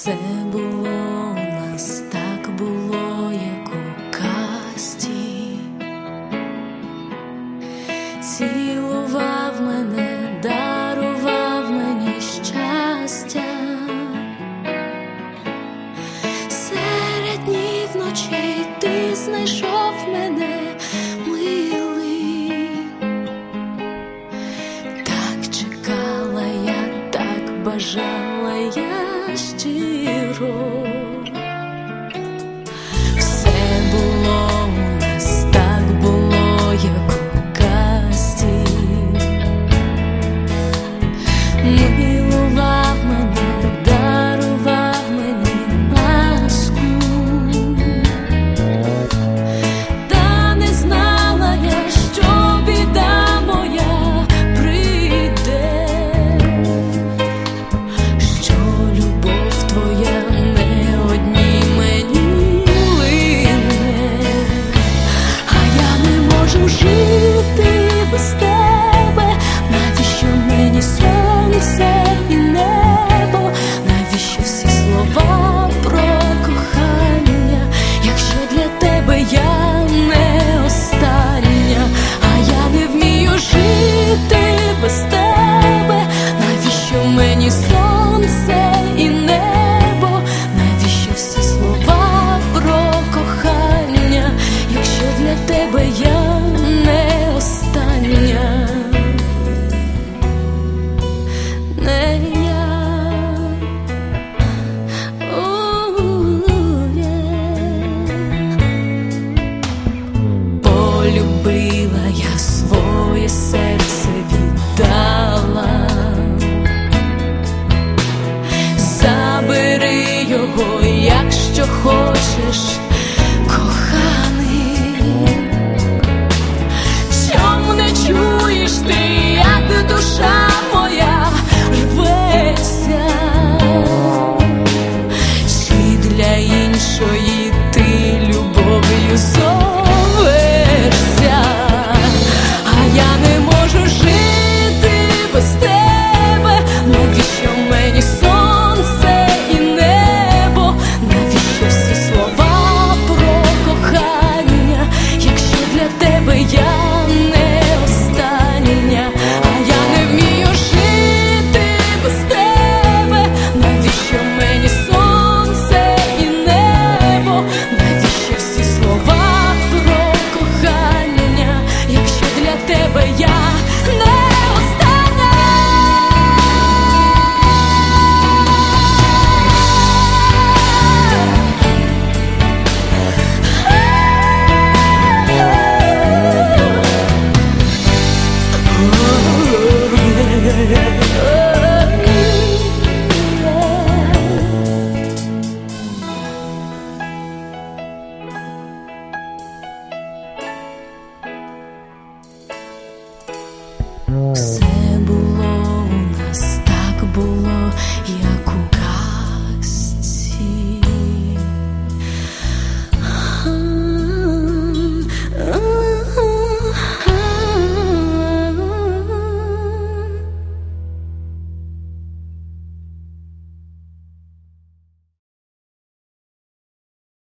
Все було у нас, так було, як у казці. Цілував мене, дарував мені щастя. Серед днів ночей ти знайшов мене, милий. Так чекала я, так бажала я щиро. Все було у нас, так було, як у казці. Милував мене, дарував мені ласку. Та не знала я, що біда моя прийде, що любов твоя не одній мені лине. А я не можу жити без тебе. Навіщо мені сонце і небо? Навіщо всі слова про кохання, якщо для тебе я не остання? А я не вмію жити без тебе. Навіщо мені сонце і небо? Навіщо всі слова про кохання, якщо для тебе я не остання? Не я. Полюбила я, своє серце віддала. Забери його, якщо хочеш, коханий. Чом не чуєш ти, як душа моя рветься? Чи для іншої ти любов'ю зоветься? А я не можу жити без тебе. Навіщо мені сонце і небо? Навіщо всі слова про кохання, якщо для тебе я не остання? А я не вмію жити без тебе. Навіщо мені сонце і небо? Навіщо всі слова про кохання, якщо для тебе я не остання? Все було у нас, так було, як у